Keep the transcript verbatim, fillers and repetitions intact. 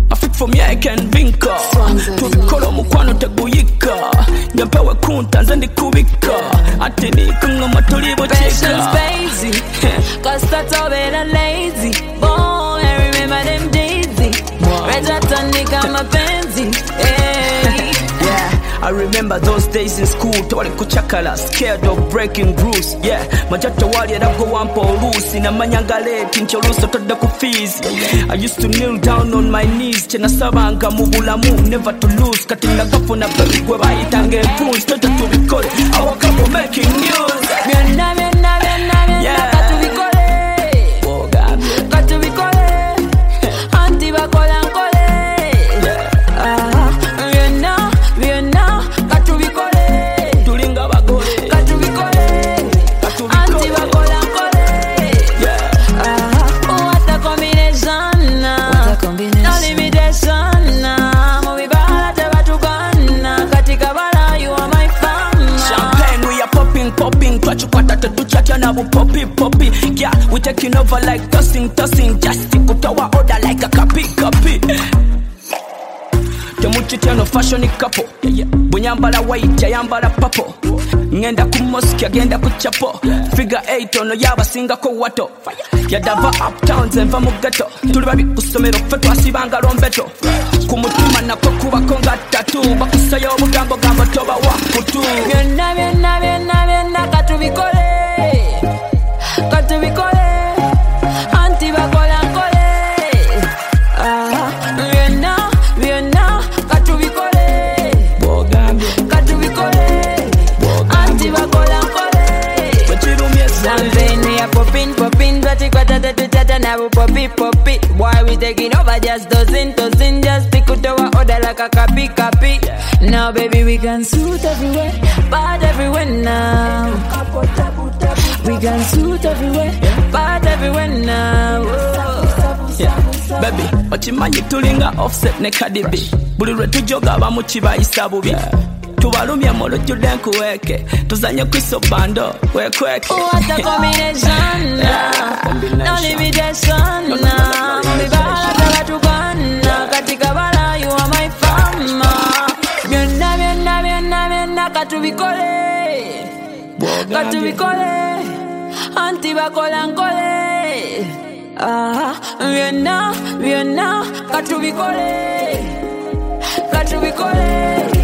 I fit for me I can vinka tubikora mukwano teguyika nyapewe kunta nze ndikubika ati nikungoma tulibuchika Patience, cause that's all better lazy. Boy, I remember them daisy. Rejatanika mapenzi. Yeah, I remember those days in school. Tawali kuchakala, scared of breaking rules. Yeah, majata wali adako wampo urusi na manyangale tincholuso toda kufizi. I used to kneel down on my knees. Chena sabanga mubulamu, never to lose. Katina gafu na baby gwe baitange fools. Tota tubikore, I woke up for making news. Miona, miona, miona, miona, katubikore. Katubikore. Anti bakola nkole. Ah, miona, miona, katubikore. Tulinga bagore. Katubikore. Anti bakola nkole. Ah, what a combination. What a combination. No limitation. Mubi bala tebatugana. Katika bala you are my fam. Champagne we are popping, popping. Twachukwata tetuchacha na bu poppy, poppy. Yeah, we taking over like tossing, tossing. Just stick to our order like a copy, copy. Temuchitano fashion couple. Bunyambala white, yambala purple. Ngenda ku mosque, agenda ku chapel. Figure eight ono yaba singa ko wato. Yadava uptowns enva mu ghetto. Tuli babi kusomero ffe twasibanga lombeto. Ku mutima nako kuba konga tattoo. Bakusayo obugambo gambo toba wakutu. Byonna byonna byonna byonna katubikole. Katubikole. Anti bakola nkole. Ah, byonna byonna katubikole. Bogambe. Katubikole. Anti bakola nkole. Wachirumye sana. Champagne we are popping, popping. Twachikwata tetuchata na bu poppy, poppy. Boy we taking over just dozen, dozen. Just stick to our order like a copy, copy. Now baby we can suit everywhere, bad everywhere now. We can suit everywhere, bad everywhere now. Yeah. Baby, ochimanyi tulinga offset ne Cardi B. Buli lwe tujoga abamu kibayisa bubi. Tubalumye mu lujjudde nkuweeke. Tuzanye kwiso bando, wekweke. What a combination, no limitation. Mibala tebatugana, katika bala you are my fama. Byonna byonna byonna byonna katubikole. Katubikole, anti bakola nkole. Ah, byonna byonna katubikole. Katubikole.